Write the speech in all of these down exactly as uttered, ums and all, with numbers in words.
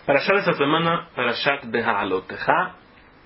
Parashá dessa semana, Parashat Beha'alotecha.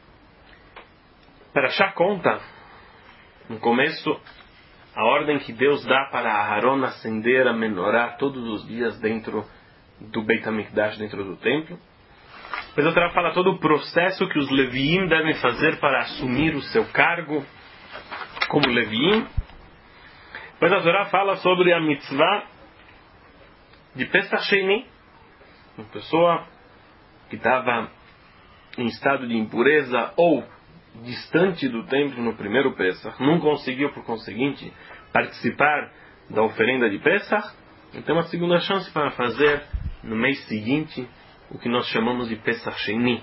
Parashá conta, no começo, a ordem que Deus dá para Aharon acender a menorá todos os dias dentro do Beit HaMikdash, dentro do templo. Depois a Torá fala todo o processo que os Leviim devem fazer para assumir o seu cargo como Leviim. Depois a Torá fala sobre a mitzvah de Pesach Sheni, uma pessoa que estava em estado de impureza ou distante do templo no primeiro Pesach, não conseguiu, por conseguinte, participar da oferenda de Pesach, então uma segunda chance para fazer no mês seguinte o que nós chamamos de Pesach Sheni.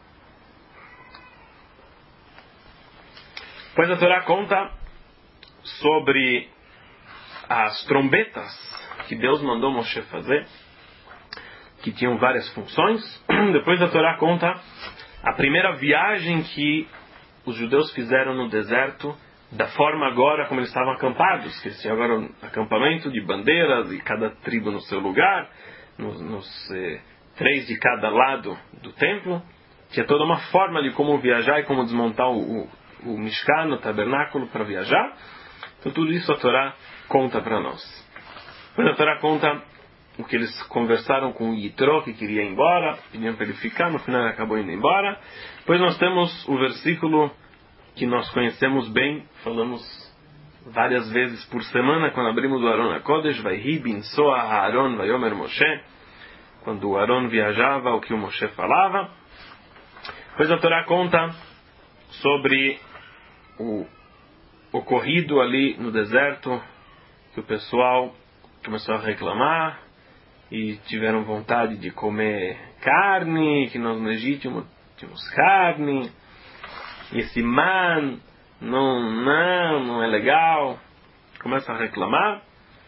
Depois a Torá conta sobre as trombetas que Deus mandou Moshe fazer, que tinham várias funções. Depois a Torá conta a primeira viagem que os judeus fizeram no deserto, da forma agora como eles estavam acampados, que tinha agora um acampamento de bandeiras e cada tribo no seu lugar, nos, nos eh, três de cada lado do templo. Tinha toda uma forma de como viajar e como desmontar o, o, o Mishkan, o tabernáculo, para viajar. Então tudo isso a Torá conta para nós. Depois a Torá conta o que eles conversaram com o Yitro, que queria ir embora, pediam para ele ficar, no final ele acabou indo embora. Depois nós temos o versículo que nós conhecemos bem, falamos várias vezes por semana, quando abrimos o Aron HaKodesh, Vayhi bin Soa Aaron Vayomer Moshe, quando o Aaron viajava, o que o Moshe falava. Depois a Torá conta sobre o ocorrido ali no deserto, que o pessoal começou a reclamar, e tiveram vontade de comer carne, que nós no Egito tínhamos carne, e esse man não, não, não é legal, começa a reclamar.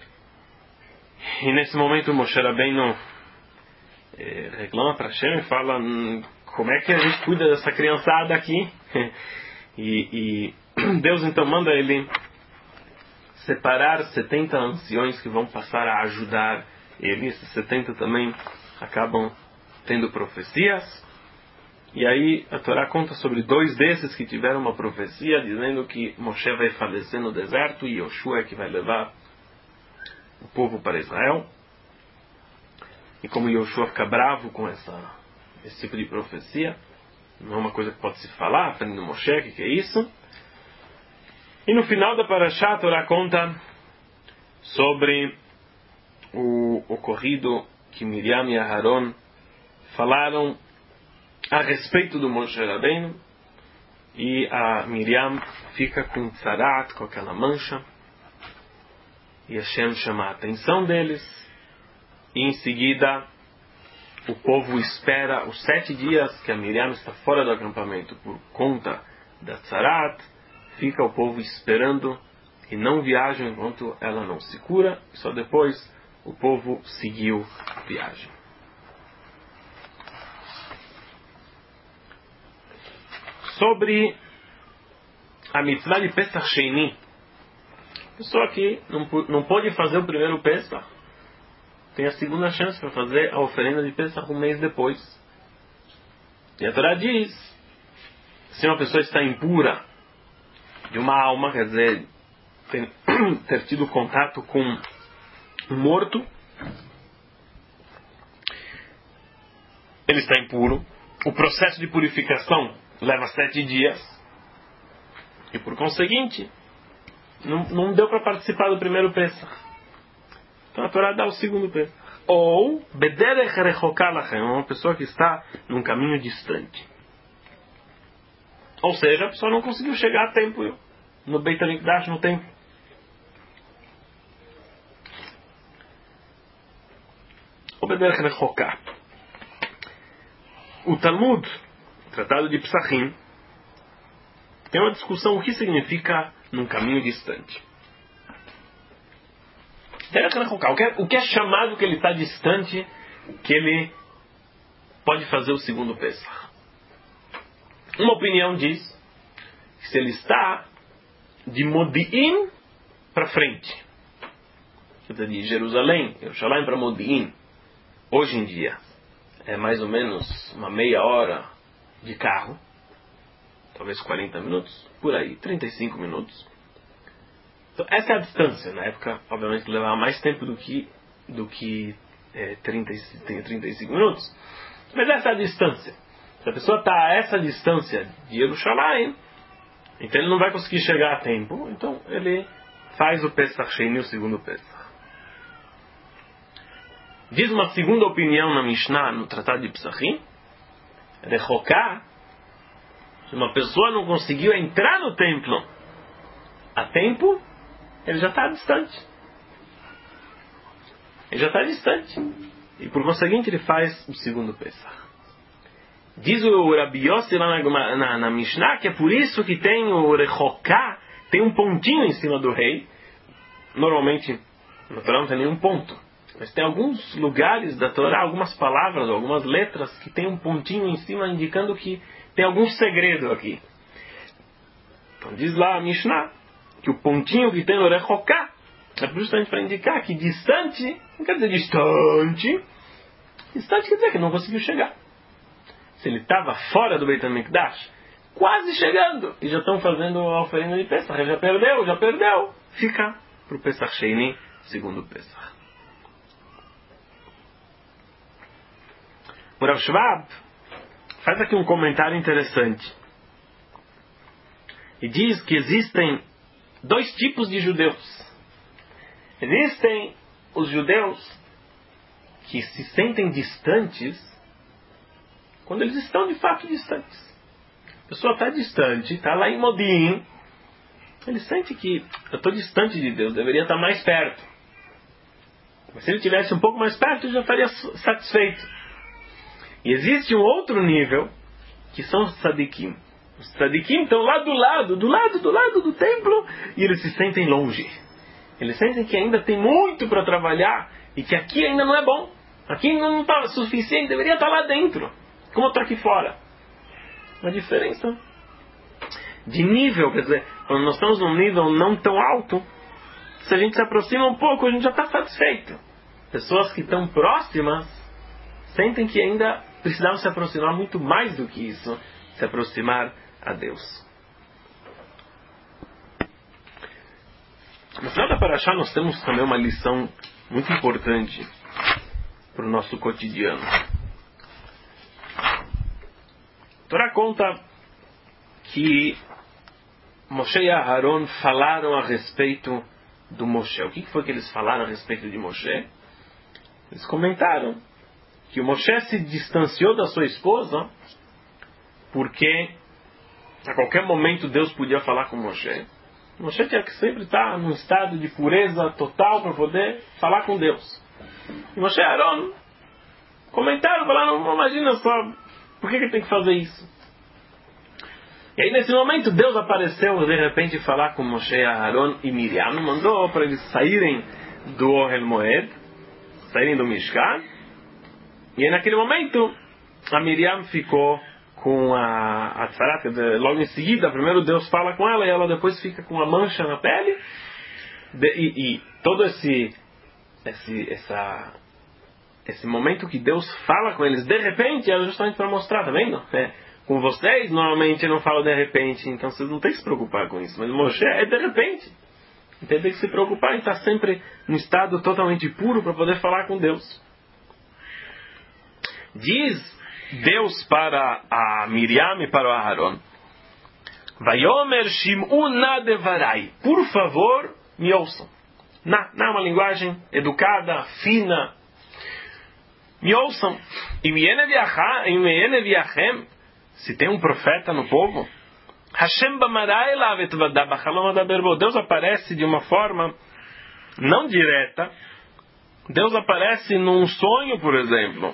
E nesse momento o Moshe Rabbeinu eh, reclama para Hashem e fala: como é que a gente cuida dessa criançada aqui? e, e Deus então manda ele separar setenta anciões que vão passar a ajudar ele. Esses setenta também acabam tendo profecias. E aí a Torá conta sobre dois desses que tiveram uma profecia dizendo que Moshe vai falecer no deserto e Yoshua é que vai levar o povo para Israel. E como Yoshua fica bravo com essa, esse tipo de profecia, não é uma coisa que pode se falar, aprendendo Moshe, o que, que é isso? E no final da Parashá a Torá conta sobre o ocorrido que Miriam e Aharon falaram a respeito do Moshe Rabbeinu, e a Miriam fica com tzarat, com aquela mancha, e Hashem chama a atenção deles, e em seguida o povo espera os sete dias que a Miriam está fora do acampamento por conta da tzarat. Fica o povo esperando e não viajam enquanto ela não se cura. Só depois o povo seguiu a viagem. Sobre a mitzvah de Pesach Sheni, a pessoa que não, não pode fazer o primeiro Pesach, tem a segunda chance para fazer a oferenda de Pesach um mês depois. E a Torá diz: se uma pessoa está impura de uma alma, quer dizer, ter, ter tido contato com um morto, ele está impuro. O processo de purificação leva sete dias, e por conseguinte não, não deu para participar do primeiro Pesach. Então a Torá dá o segundo Pesach. Ou Bederech Rechoká Lachem, uma pessoa que está num caminho distante, ou seja, a pessoa não conseguiu chegar a tempo no Beit HaMikdash, no templo. Ou Bederech Rechoká. O Talmud, Tratado de Psachim, tem uma discussão o que significa num caminho distante. O que, é, o que é chamado que ele está distante, que ele pode fazer o segundo Pesach? Uma opinião diz que se ele está de Modi'in para frente, quer dizer, de Jerusalém, Jerusalém para Modi'in, hoje em dia, é mais ou menos uma meia hora de carro, talvez quarenta minutos, por aí, trinta e cinco minutos. Então, essa é a distância. Na época, obviamente, levava mais tempo do que, do que é, trinta, trinta e cinco minutos. Mas essa é a distância. Se a pessoa está a essa distância de Jerusalém, então ele não vai conseguir chegar a tempo. Então ele faz o Pesach Sheni, o segundo Pesach. Diz uma segunda opinião na Mishnah, no Tratado de Pesachim, Rechoká, se uma pessoa não conseguiu entrar no templo a tempo, ele já está distante. Ele já está distante. E por conseguinte ele faz o segundo Pesach. Diz o Rabi Yossi lá na, na, na Mishnah que é por isso que tem o Rechoká, tem um pontinho em cima do rei. Normalmente no Torá não tem nenhum ponto. Mas tem alguns lugares da Torá, algumas palavras, algumas letras que tem um pontinho em cima indicando que tem algum segredo aqui. Então diz lá a Mishnah que o pontinho que tem no Rechoká é justamente para indicar que distante, não quer dizer distante, distante quer dizer que não conseguiu chegar. Se ele estava fora do Beit HaMikdash, quase chegando, e já estão fazendo a oferenda de Pesach, já perdeu, já perdeu, fica para o Pesach Sheni, segundo Pesach. O Rav Shvab faz aqui um comentário interessante. E diz que existem dois tipos de judeus. Existem os judeus que se sentem distantes quando eles estão de fato distantes. A pessoa está distante, está lá em Modim, ele sente que eu estou distante de Deus, deveria estar mais perto. Mas se ele estivesse um pouco mais perto, ele já estaria satisfeito. E existe um outro nível, que são os tzadikim. Os tzadikim estão lá do lado, do lado, do lado do templo, e eles se sentem longe. Eles sentem que ainda tem muito para trabalhar, e que aqui ainda não é bom. Aqui ainda não está suficiente, deveria estar lá dentro. Como eu estou aqui fora. Uma diferença de nível, quer dizer, quando nós estamos num nível não tão alto, se a gente se aproxima um pouco, a gente já está satisfeito. Pessoas que estão próximas sentem que ainda precisavam se aproximar muito mais do que isso, se aproximar a Deus. No final da Parashá nós temos também uma lição muito importante para o nosso cotidiano. A Torá conta que Moshe e Aharon falaram a respeito do Moshe. O que foi que eles falaram a respeito de Moshe? Eles comentaram que o Moshe se distanciou da sua esposa porque a qualquer momento Deus podia falar com Moshe. Moshe tinha que sempre estar num estado de pureza total para poder falar com Deus. E Moshe e Aharon comentaram, falaram, imagina só, por que, que tem que fazer isso? E aí nesse momento Deus apareceu de repente falar com Moshe, Aharon e Miriam, mandou para eles saírem do Ohel Moed, saírem do Mishkan. E aí naquele momento a Miriam ficou com a, a tzarat, logo em seguida, primeiro Deus fala com ela e ela depois fica com a mancha na pele. De, e, e todo esse, esse, essa, esse momento que Deus fala com eles de repente é justamente para mostrar, tá vendo? É, com vocês normalmente eu não falo de repente, então vocês não tem que se preocupar com isso, mas Moshe é de repente. Então tem que se preocupar em estar sempre num estado totalmente puro para poder falar com Deus. Diz Deus para a Miriam e para o Aharon: Vayomer Shim'u na devarai. Por favor, me ouçam. Na, na uma linguagem educada, fina. Me ouçam. Se tem um profeta no povo, Hashem bamarai lavet vadabachalom adaberbo. Deus aparece de uma forma não direta. Deus aparece num sonho, por exemplo.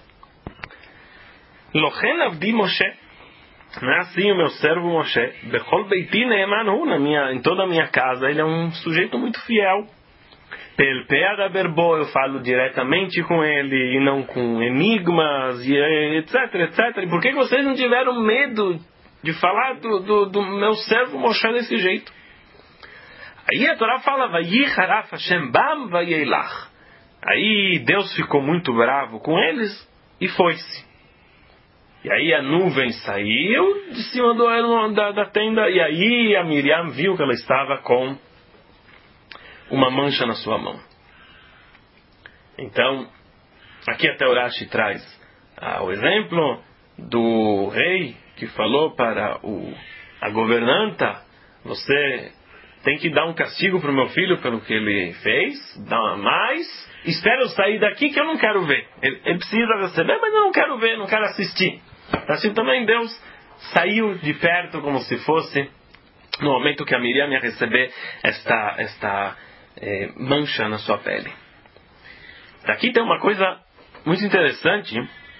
Lochen avdi Moshe, não é assim o meu servo Moshe, bechol beiti neeman hu, na minha, em toda a minha casa, ele é um sujeito muito fiel. Pel pé da berbo, eu falo diretamente com ele, e não com enigmas, e etc, etcétera. E por que vocês não tiveram medo de falar do, do, do meu servo Moshe desse jeito? Aí a Torá fala, vayicharaf Hashem bam vayeilach. Aí Deus ficou muito bravo com eles, e foi-se. E aí a nuvem saiu de cima do, da, da tenda, e aí a Miriam viu que ela estava com uma mancha na sua mão. Então, aqui até o Rashi traz ah, o exemplo do rei que falou para o, a governanta: você tem que dar um castigo para o meu filho pelo que ele fez, dá mais, espera eu sair daqui que eu não quero ver. Ele, ele precisa receber, mas eu não quero ver, não quero assistir. Assim também Deus saiu de perto como se fosse no momento que a Miriam ia receber esta, esta eh, mancha na sua pele. Aqui tem uma coisa muito interessante.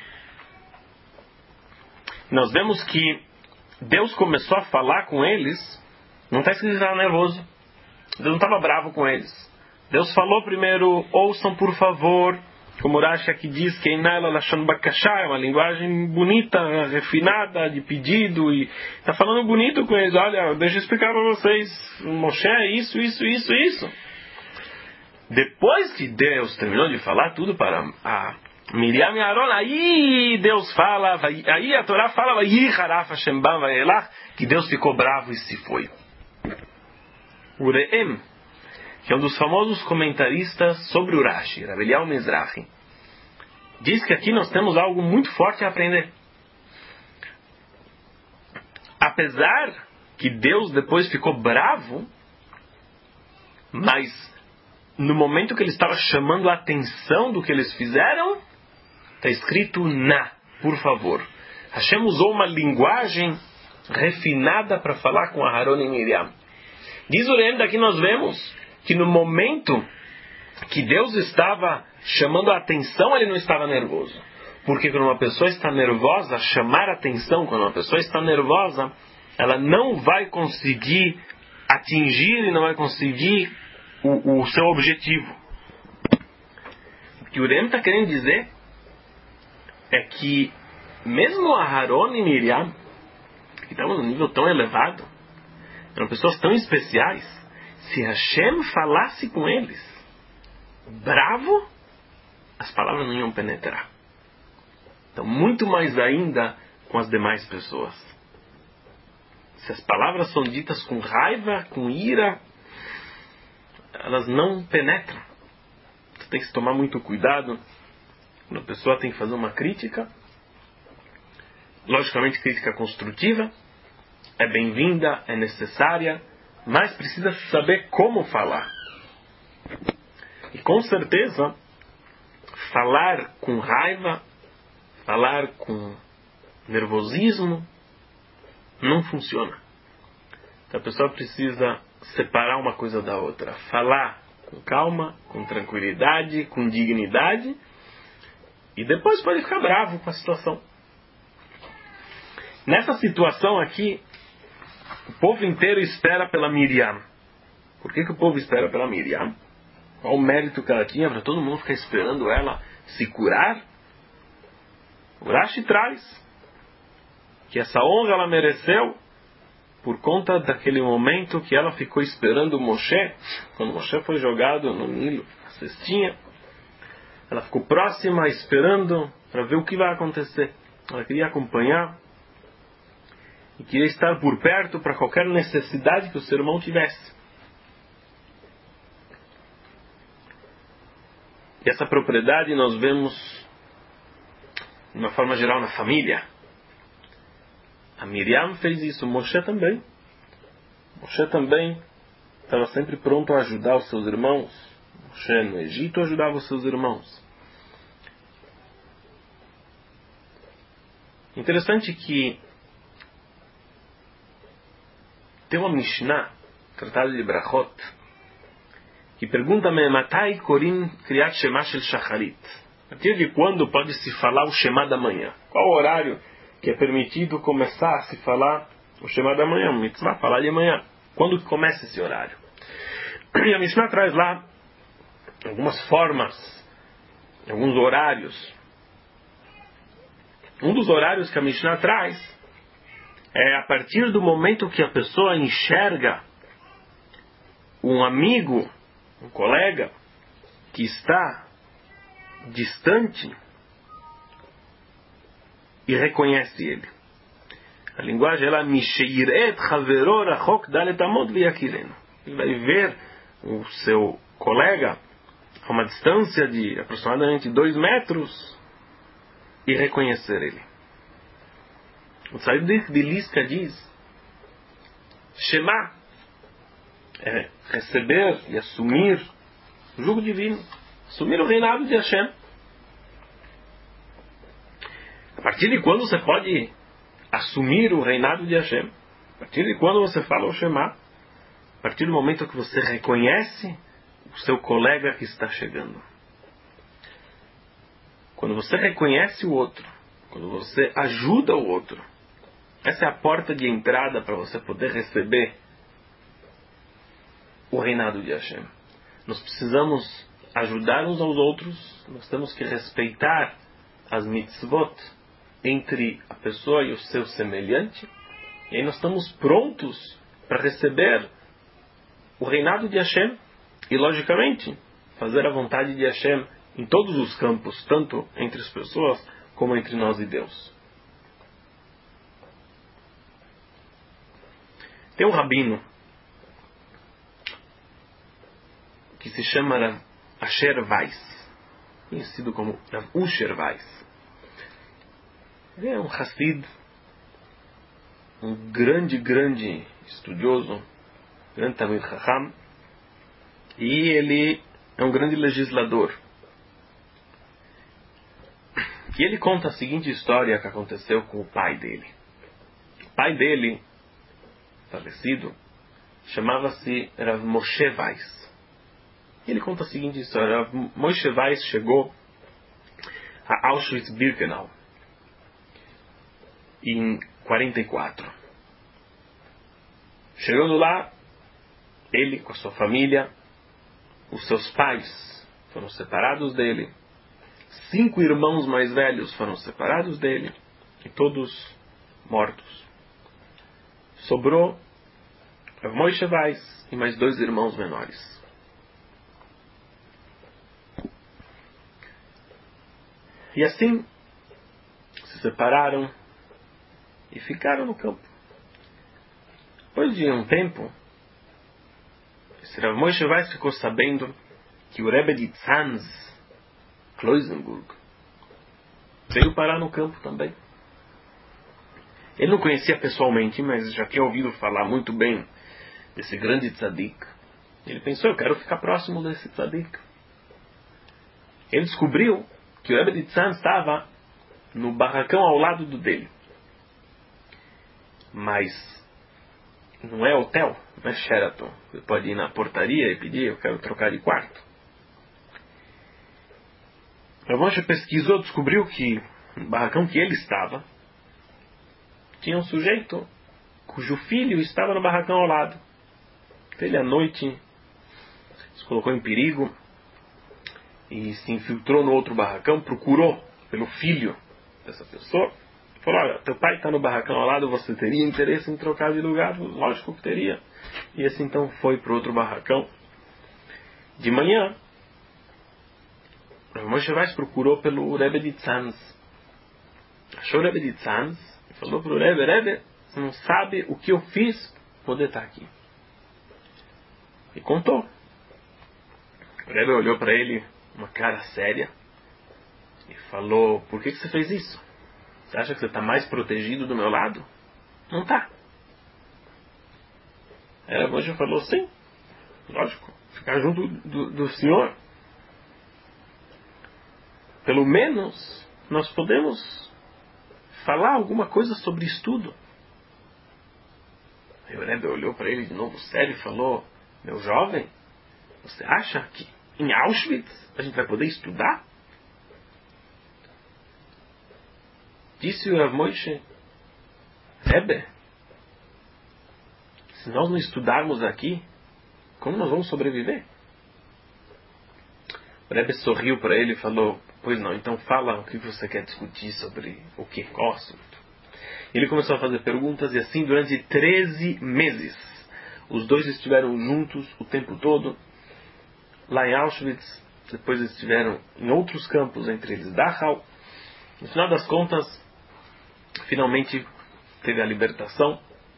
Nós vemos que Deus começou a falar com eles. Não está escrito que ele estava nervoso. Deus não estava bravo com eles. Deus falou primeiro: ouçam por favor. Como o Rashi aqui diz, que é uma linguagem bonita, refinada, de pedido. E está falando bonito com eles. Olha, deixa eu explicar para vocês. Moshe é isso, isso, isso, isso. Depois que Deus terminou de falar tudo para a Miriam e Aaron, aí Deus fala, aí a Torá fala que Deus ficou bravo e se foi. O Re'em, que é um dos famosos comentaristas sobre o Rashi, Rav Eliyahu Mizrahi, diz que aqui nós temos algo muito forte a aprender. Apesar que Deus depois ficou bravo, mas no momento que ele estava chamando a atenção do que eles fizeram, está escrito na, por favor. Hashem usou uma linguagem refinada para falar com Aharon e Miriam. Diz o Re'em, daqui nós vemos que no momento que Deus estava chamando a atenção, ele não estava nervoso. Porque quando uma pessoa está nervosa, chamar a atenção, quando uma pessoa está nervosa, ela não vai conseguir atingir e não vai conseguir o, o seu objetivo. O que o Re'em está querendo dizer é que mesmo Aharon e Miriam, que estavam num nível tão elevado, eram pessoas tão especiais, se Hashem falasse com eles bravo, as palavras não iam penetrar. Então, muito mais ainda com as demais pessoas. Se as palavras são ditas com raiva, com ira, elas não penetram. Você tem que tomar muito cuidado quando a pessoa tem que fazer uma crítica. Logicamente, crítica construtiva é bem-vinda, é necessária, mas precisa saber como falar. E com certeza, falar com raiva, falar com nervosismo, não funciona. Então a pessoa precisa separar uma coisa da outra. Falar com calma, com tranquilidade, com dignidade, e depois pode ficar bravo com a situação. Nessa situação aqui, o povo inteiro espera pela Miriam. Por que, que o povo espera pela Miriam? Qual o mérito que ela tinha para todo mundo ficar esperando ela se curar? O Rashi traz que essa honra ela mereceu por conta daquele momento que ela ficou esperando o Moshe. Quando Moshe foi jogado no Nilo, a cestinha, ela ficou próxima, esperando para ver o que vai acontecer. Ela queria acompanhar e queria estar por perto para qualquer necessidade que o ser humano tivesse. E essa propriedade nós vemos de uma forma geral na família. A Miriam fez isso, Moshe também. Moshe também estava sempre pronto a ajudar os seus irmãos. Moshe no Egito ajudava os seus irmãos. Interessante que tem uma Mishnah, tratada de Brachot, que pergunta-me: Matai korin kriyat shema shel shacharit? A partir de quando pode se falar o Shema da manhã? Qual o horário que é permitido começar a se falar o Shema da manhã? Mitzvah, falar de manhã. Quando que começa esse horário? E a Mishnah traz lá algumas formas, alguns horários. Um dos horários que a Mishnah traz é a partir do momento que a pessoa enxerga um amigo, um colega, que está distante, e reconhece ele. A linguagem ela Misheiret Haveror Achok Dalet Amot V'Yakirenu. Ele vai ver o seu colega a uma distância de aproximadamente dois metros e reconhecer ele. O Tzadik de Lisca diz: Shema é receber e assumir o jugo divino, assumir o reinado de Hashem. A partir de quando você pode assumir o reinado de Hashem? A partir de quando você fala o Shema? A partir do momento que você reconhece o seu colega que está chegando. Quando você reconhece o outro, quando você ajuda o outro, essa é a porta de entrada para você poder receber o reinado de Hashem. Nós precisamos ajudar uns aos outros, nós temos que respeitar as mitzvot entre a pessoa e o seu semelhante, e aí nós estamos prontos para receber o reinado de Hashem e, logicamente, fazer a vontade de Hashem em todos os campos, tanto entre as pessoas como entre nós e Deus. Tem um rabino que se chama Rav Asher Weiss, conhecido como Rav Usher Weiss. Ele é um Hassid, um grande, grande estudioso, grande Talmid Chacham, e ele é um grande legislador. E ele conta a seguinte história que aconteceu com o pai dele. O pai dele, falecido, chamava-se Rav Moshe Weiss. E ele conta a seguinte história: Rav Moshe Weiss chegou a Auschwitz-Birkenau em quarenta e quatro. Chegando lá, ele com a sua família, os seus pais foram separados dele, cinco irmãos mais velhos foram separados dele, e todos mortos. Sobrou Rav Moshe Weiss e mais dois irmãos menores. E assim se separaram e ficaram no campo. Depois de um tempo, esse Rav Moshe Weiss ficou sabendo que o Rebbe de Tzanz, Kloisenburg, veio parar no campo também. Ele não conhecia pessoalmente, mas já tinha ouvido falar muito bem desse grande tzadik. Ele pensou: eu quero ficar próximo desse tzadik. Ele descobriu que o Rebbe de Tzanz estava no barracão ao lado do dele. Mas não é hotel, não é Sheraton. Você pode ir na portaria e pedir: eu quero trocar de quarto. Rav Moshe pesquisou, descobriu que no barracão que ele estava tinha um sujeito cujo filho estava no barracão ao lado. Ele à noite se colocou em perigo e se infiltrou no outro barracão, procurou pelo filho dessa pessoa. Falou: olha, teu pai está no barracão ao lado, você teria interesse em trocar de lugar? Lógico que teria. E esse então foi para o outro barracão. De manhã, Rav Moshe Weiss procurou pelo Rebbe de Tzanz. Achou o Rebbe de Tzanz e falou para o Rebbe: Rebbe, você não sabe o que eu fiz para poder estar aqui. E contou. O Rebbe olhou para ele, uma cara séria, e falou: por que, que você fez isso? Você acha que você está mais protegido do meu lado? Não está. Aí o Moshe falou: sim, lógico, ficar junto do, do Senhor. Pelo menos nós podemos falar alguma coisa sobre estudo. Aí o Rebbe olhou para ele de novo sério e falou: meu jovem, você acha que em Auschwitz a gente vai poder estudar? Disse o Rav Moshe: Rebbe, se nós não estudarmos aqui, como nós vamos sobreviver? O Rebbe sorriu para ele e falou: pois não, então fala o que você quer discutir sobre o que? Qual assunto? Ele começou a fazer perguntas e assim durante treze meses os dois estiveram juntos o tempo todo lá em Auschwitz. Depois estiveram em outros campos, entre eles Dachau. No final das contas, finalmente teve a libertação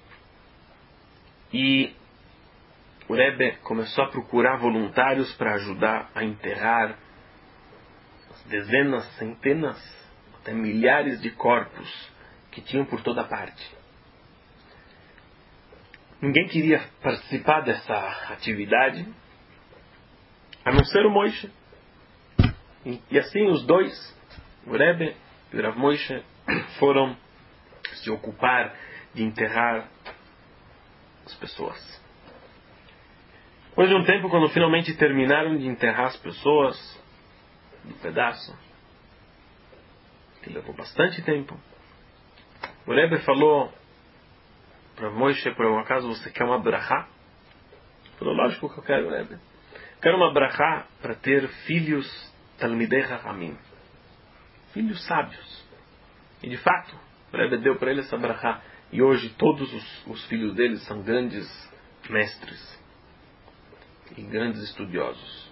e o Rebbe começou a procurar voluntários para ajudar a enterrar dezenas, centenas, até milhares de corpos que tinham por toda parte. Ninguém queria participar dessa atividade, a não ser o Moishe. E, e assim os dois, o Rebbe e o Rav Moishe, foram se ocupar de enterrar as pessoas. Depois de um tempo, quando finalmente terminaram de enterrar as pessoas no pedaço, que levou bastante tempo, o Rebbe falou para Moishe: por um acaso você quer uma brachá? Ele falou: lógico que eu quero, Rebbe. Quero uma brachá para ter filhos talmidei chachamim, filhos sábios. E de fato, o Rebbe deu para ele essa brachá. E hoje todos os, os filhos deles são grandes mestres e grandes estudiosos.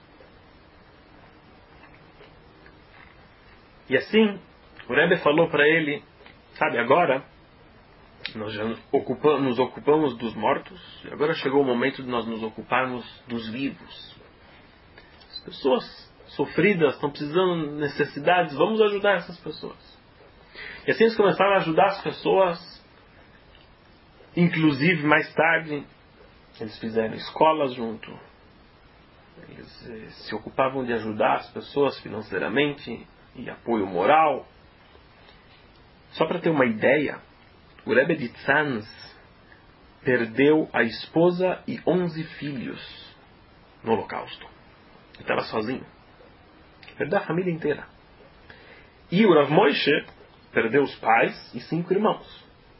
E assim, o Rebbe falou para ele: sabe, agora nós já ocupamos, nos ocupamos dos mortos, e agora chegou o momento de nós nos ocuparmos dos vivos. As pessoas sofridas estão precisando de necessidades, vamos ajudar essas pessoas. E assim eles começaram a ajudar as pessoas. Inclusive, mais tarde, eles fizeram escolas junto. Eles eh, se ocupavam de ajudar as pessoas financeiramente e apoio moral. Só para ter uma ideia, o Rebbe de Tzanz perdeu a esposa e onze filhos no Holocausto. Ele estava sozinho. Perdeu a família inteira. E o Rav Moishe perdeu os pais e cinco irmãos.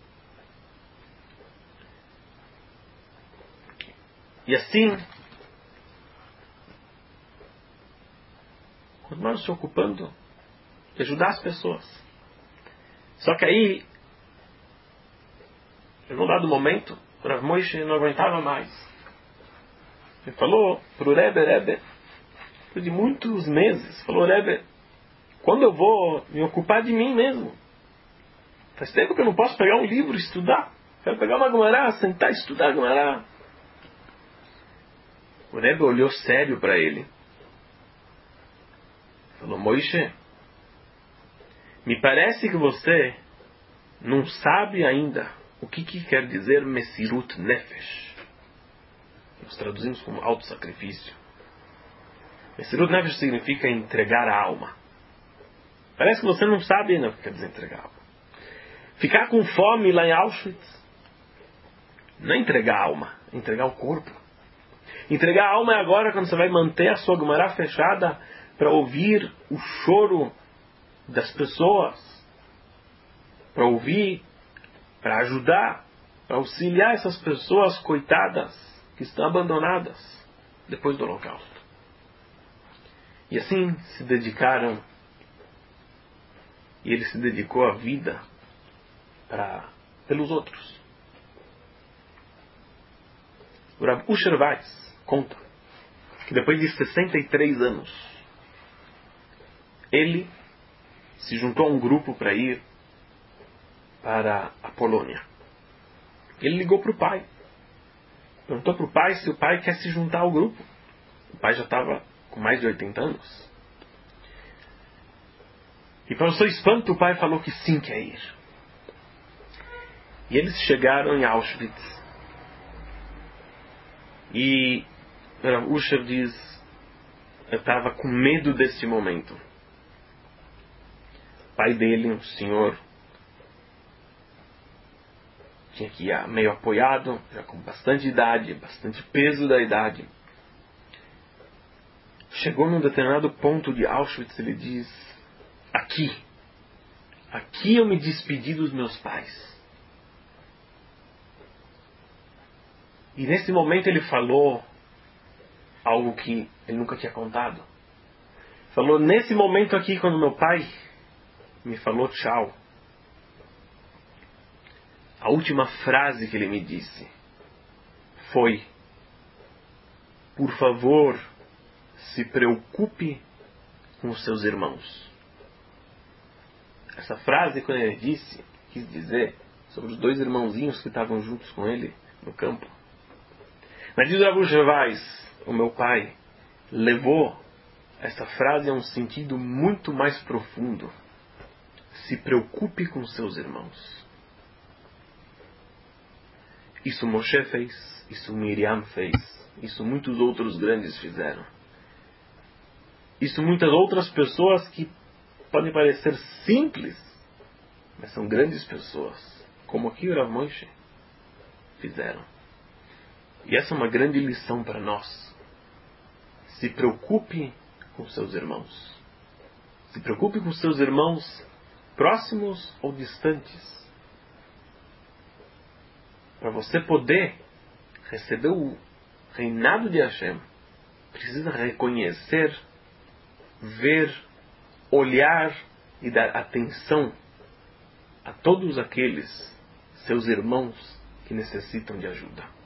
E assim, continuaram se ocupando de ajudar as pessoas. Só que aí, em um dado momento, o Rav Moishe não aguentava mais. Ele falou para o Rebbe: Rebbe, depois de muitos meses, falou: Rebbe, quando eu vou me ocupar de mim mesmo? Faz tempo que eu não posso pegar um livro e estudar. Quero pegar uma Gumará, sentar e estudar a Gumará. O Rebbe olhou sério para ele. Falou: Moishe, me parece que você não sabe ainda o que, que quer dizer Mesirut Nefesh. Nós traduzimos como auto-sacrifício. Mesirut Nefesh significa entregar a alma. Parece que você não sabe ainda o que quer dizer entregar a alma. Ficar com fome lá em Auschwitz não é entregar a alma, é entregar o corpo. Entregar a alma é agora, quando você vai manter a sua Gumará fechada para ouvir o choro das pessoas, para ouvir, para ajudar, para auxiliar essas pessoas coitadas que estão abandonadas depois do Holocausto. E assim se dedicaram, e ele se dedicou a vida para, pelos outros. O Rav Usher Weiss conta que depois de sessenta e três anos, ele se juntou a um grupo para ir para a Polônia. Ele ligou para o pai. Perguntou para o pai se o pai quer se juntar ao grupo. O pai já estava com mais de oitenta anos. E para o seu espanto, o pai falou que sim, quer ir. E eles chegaram em Auschwitz. E o Usher diz: eu estava com medo desse momento. O pai dele, um senhor, tinha que ir meio apoiado, já com bastante idade, bastante peso da idade. Chegou num determinado ponto de Auschwitz, ele diz: aqui, aqui eu me despedi dos meus pais. E nesse momento ele falou algo que ele nunca tinha contado. Falou: nesse momento aqui, quando meu pai me falou tchau, a última frase que ele me disse foi: por favor, se preocupe com os seus irmãos. Essa frase, quando ele disse, quis dizer sobre os dois irmãozinhos que estavam juntos com ele no campo. Mas diz Rav Moshe Weiss, o meu pai, levou essa frase a um sentido muito mais profundo. Se preocupe com seus irmãos. Isso Moshe fez, isso Miriam fez, isso muitos outros grandes fizeram. Isso muitas outras pessoas que podem parecer simples, mas são grandes pessoas, como aqui o Rav Moshe fizeram. E essa é uma grande lição para nós. Se preocupe com seus irmãos. Se preocupe com seus irmãos próximos ou distantes. Para você poder receber o reinado de Hashem, precisa reconhecer, ver, olhar e dar atenção a todos aqueles seus irmãos que necessitam de ajuda.